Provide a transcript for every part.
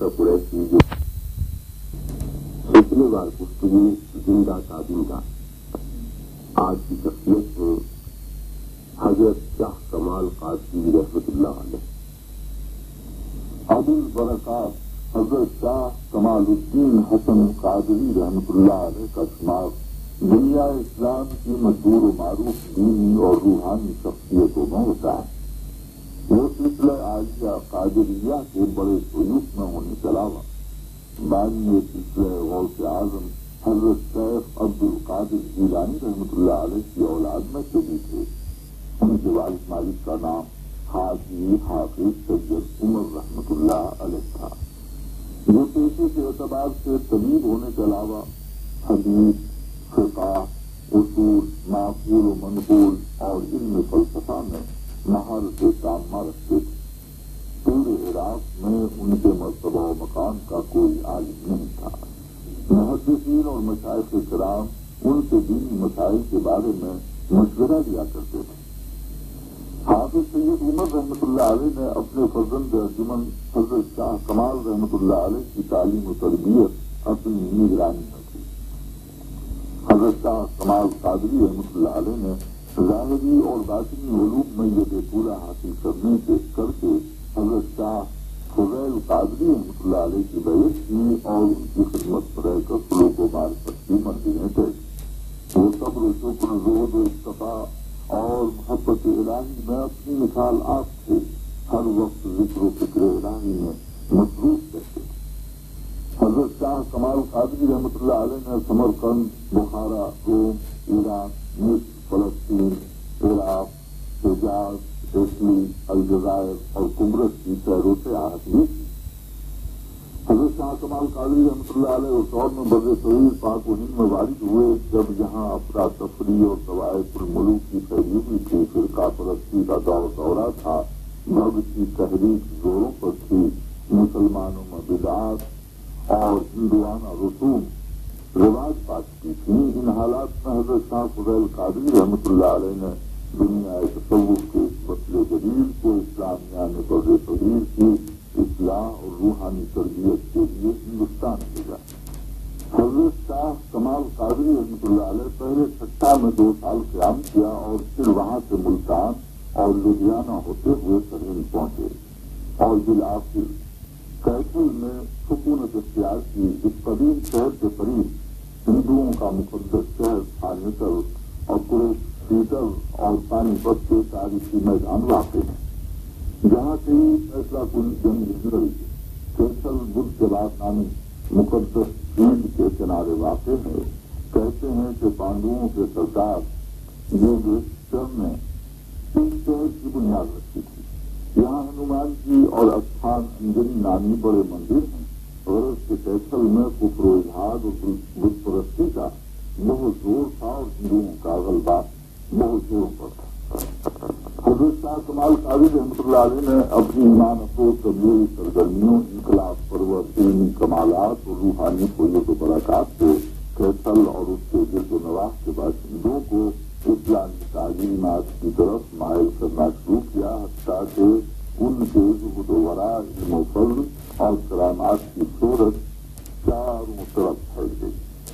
قریشی جو پچھلے بار گفتگو زندہ تعلیم کا آج کی شخصیت ہے حضرت شاہ کمال قادری رحمۃ اللہ علیہ. ابو البرکات حضرت شاہ کمال الدین حسن قادری رحمۃ اللہ علیہ کا شمار دنیا اسلام کی مشہور و معروف دینی اور روحانی شخصیتوں میں ہوتا ہے. وہ سلسلہ عالیہ قادریہ کے بڑے شیوخ میں ہونے کے علاوہ بانی سلسلہ غوث اعظم حضرت شیخ عبد القادر جیلانی رحمۃ اللہ علیہ کی اولاد میں سے بھی تھے. ان کے والد مالک کا نام حاجی حافظ سید عمر رحمۃ اللہ علیہ تھا، جو پیشے کے اعتبار سے طبیب ہونے کے علاوہ حدیث، فقہ، اصول، معقول و منقول اور علم فلسفہ میں مہارت تامہ رکھتے تھے. پورے عراق میں ان کے مرتبہ و مقام کا کوئی عالم نہیں تھا. محدثین اور مشائخ کرام ان کے دینی مسائل کے بارے میں مشورہ دیا کرتے تھے. حافظ سید عمر رحمۃ اللہ علیہ نے اپنے فرزند ارجمند حضرت شاہ کمال رحمۃ اللہ علیہ کی تعلیم و تربیت اپنی نگرانی میں کی. حضرت شاہ کمال قادری رحمۃ اللہ علیہ نے ظاہری اور باطنی علوم میں یہ پورا حاصل کرنے کے کر کے حضرت شاہ فضیل قادری رحمۃ اللہ علیہ کی بیعت کی اور ان کی خدمت میں رہ کر سلوک و معرفت کی منزلیں طے. وہ صبر و شکر، زہد و اکتفا اور محبت الہی میں اپنی مثال آپ تھے. ہر وقت ذکر و فکر الہی میں مصروف رہتے تھے. حضرت شاہ کمال قادری رحمۃ اللہ علیہ نے سمرقند، بخارا، روم، ایران، مصر، فلسطین، عراق، حجاز، اٹلی، الجزائر اور قبرص کی سیر و سیاحت بھی کی. حضرت شاہ کمال قادری رحمۃ اللہ علیہ اس دور میں بر صغیر پاک و ہند میں وارد ہوئے جب یہاں افراتفری اور طوائف الملوک کی پھیلی تھی. فرقہ پرستی کا دورہ تھا. مغرب کی تحریک زوروں پر تھی. مسلمانوں میں بدعات اور ہندوانہ رسوم رواج پا چکی تھی. ان حالات میں حضرت شاہ فضیل قادری رحمۃ اللہ علیہ نے دنیا تصوف کے اس وسیلے جدید کو اسلامیہ بر صغیر کی اصلاح اور روحانی تربیت کے لیے ہندوستان بھیجا. حضرت شاہ کمال قادری رحمۃ اللہ علیہ پہلے چھٹا میں 2 سال قیام کیا اور پھر وہاں سے ملتان اور لدھیانہ ہوتے ہوئے سرہند پہنچے اور بالآخر کیتھل میں سکونت اختیار کی. اس قدیم شہر کے قریب ہندوؤں کا مقدس شہر تھانیتر اور قریش پیٹر اور پانی پت کے تاریخی میدان واقع ہیں جہاں سے فیصلہ کن جنگ گزری. کیتھل بدھ کے بعد نامی مقدس فیلڈ کے کنارے واقع ہے. کہتے ہیں کہ پانڈوؤں کے سردار یوگیشور نے اس شہر کی بنیاد رکھی تھی. یہاں ہنومان جی اور استھان انجنی نامی بڑے مندر ہیں. غرض کے کیتھل میں کفر و الحاد اور بت پرستی کا بہت زور تھا اور ہندوؤں کا غلبہ بہت زور پر تھا. حضرت شاہ کمال قادری رحمۃ اللہ علیہ نے اپنی ایمان افروز تبلیغی سرگرمیوں، انقلاب پرور علمی کمالات اور روحانی فیض و برکات سے کیتھل اور اس کے گرد و نواح کے باشندوں کو اسلامی تعلیمات کی طرف مائل کرنا شروع کیا، حتیٰ کہ ان کے زہد و ورع، علم و فضل اور کرامات کی شہرت چاروں طرف پھیل گئی.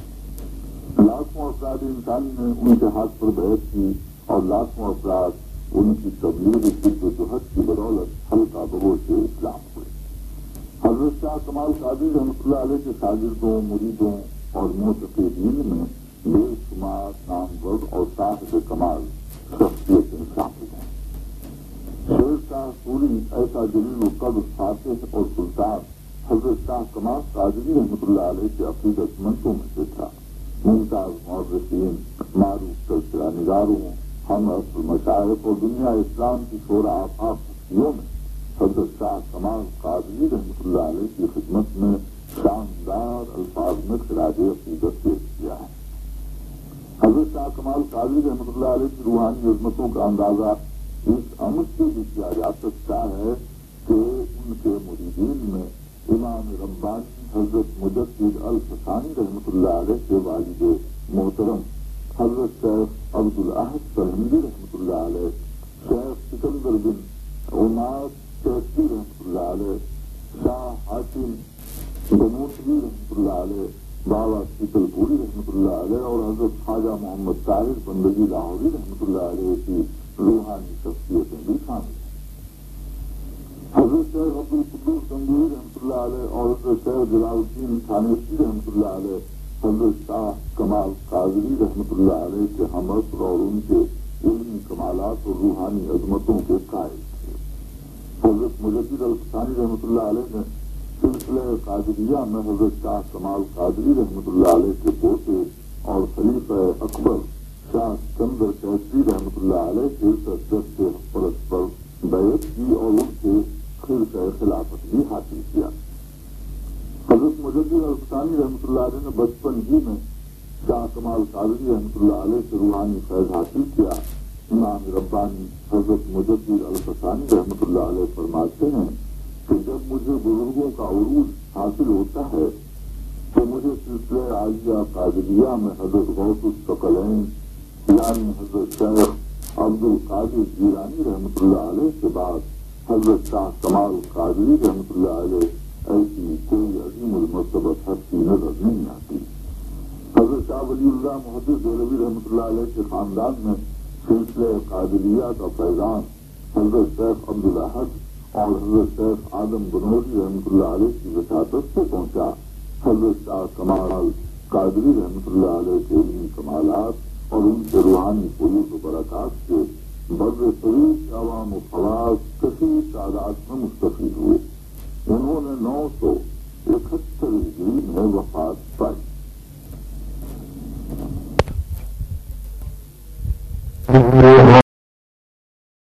لاکھوں افراد انسانی نے ان کے ہاتھ پر بیعت کی اور لاکھوں افراد ان کی تبلیغ جد و جہد کی بدولت ہلکا بگوش اسلام ہوئے. حضرت شاہ کمال قادری رحمۃ اللہ علیہ کے شاگردوں، مریدوں اور معتقدین میں بے شمار نامور اور صاحب کمال شخصیتیں شامل ہیں. شیر شاہ سوری ایسا جلیل القدر فاتح اور سلطان حضرت شاہ کمال قادری رحمۃ اللہ علیہ کے عقیدت مندوں میں سے تھا. ممتاز مورخین، معروف تذکرہ نگاروں، ہم عصر مشائخ اور دنیا اسلام کی شورا آفاق ہستیوں میں حضرت شاہ کمال قادری رحمۃ اللہ علیہ کی خدمت میں شاندار الفاظ میں خراج عقیدت پیش کیا ہے. حضرت شاہ کمال قادری رحمۃ اللہ علیہ کی روحانی عظمتوں کا اندازہ اس عمد سے بھی کیا جا سکتا ہے کہ ان کے مریدین میں امام ربانی حضرت مجدد الفسانی رحمۃ اللہ علیہ کے والد محترم حضرت شیخ عبد الاحد سرہندی رحمۃ اللہ علیہ، شیخ سکندر بن عماد چہتی رحمۃ اللہ علیہ، شاہ حاتم گنوتری رحمۃ اللہ علیہ، بابا شیتل پوری رحمۃ اللہ علیہ اور حضرت خواجہ محمد طاہر بندگی لاہوری رحمۃ اللہ علیہ کی روحانی شخصیتیں بھی شامل ہیں۔ حضرت شیخ عبد القدوس گنگوہی رحمۃ اللہ علیہ اور حضرت شیخ جلال الدین تھانیسی رحمۃ اللہ علیہ حضرت شاہ کمال قادری رحمۃ اللہ علیہ کے ہم عصر اور ان کے علمی کمالات اور روحانی عظمتوں کے قائل تھے۔ حضرت مجدد الفسانی رحمۃ اللہ علیہ نے سلسلہ قادریہ میں حضرت شاہ کمال قادری رحمۃ اللہ علیہ کے پوتے اور خلیفہ اکبر شاہ چندر کیسری رحمۃ اللہ علیہ کے دست پرست پر بیعت کی اور ان سے خلفۂ خلافت بھی حاصل کیا۔ حضرت مجدد الفسانی رحمۃ اللہ علیہ نے بچپن ہی میں شاہ کمال قادری رحمۃ اللہ علیہ سے روحانی فیض حاصل کیا۔ امام ربانی حضرت مجدد الفسانی رحمۃ اللہ علیہ فرماتے ہیں کہ جب مجھے بزرگوں کا عروج حاصل ہوتا ہے تو مجھے سلسلہ عالیہ قادریہ میں حضرت غوث الثقلین یعنی حضرت شیخ عبد القادر جیلانی رحمۃ اللہ علیہ کے بعد حضرت شاہ کمال قادری رحمۃ اللہ علیہ ایسی کوئی عظیم المرتبت ہستی نظر نہیں آتی۔ حضرت شاہ ولی اللہ محدث دہلوی رحمۃ اللہ علیہ کے خاندان میں سلسلہ قادریہ کا فیضان حضرت شیخ عبدالاحد اور حضرت شیخ آدم بنوری رحمۃ اللہ علیہ کی وساطت سے پہنچا۔ حضرت شاہ کمال قادری رحمۃ اللہ علیہ کے علمی کمالات اور ان کے روحانی فیوض و برکات سے بر صغیر کے عوام و خواص کثیر تعداد میں مستفید ہوئے۔ انہوں نے 900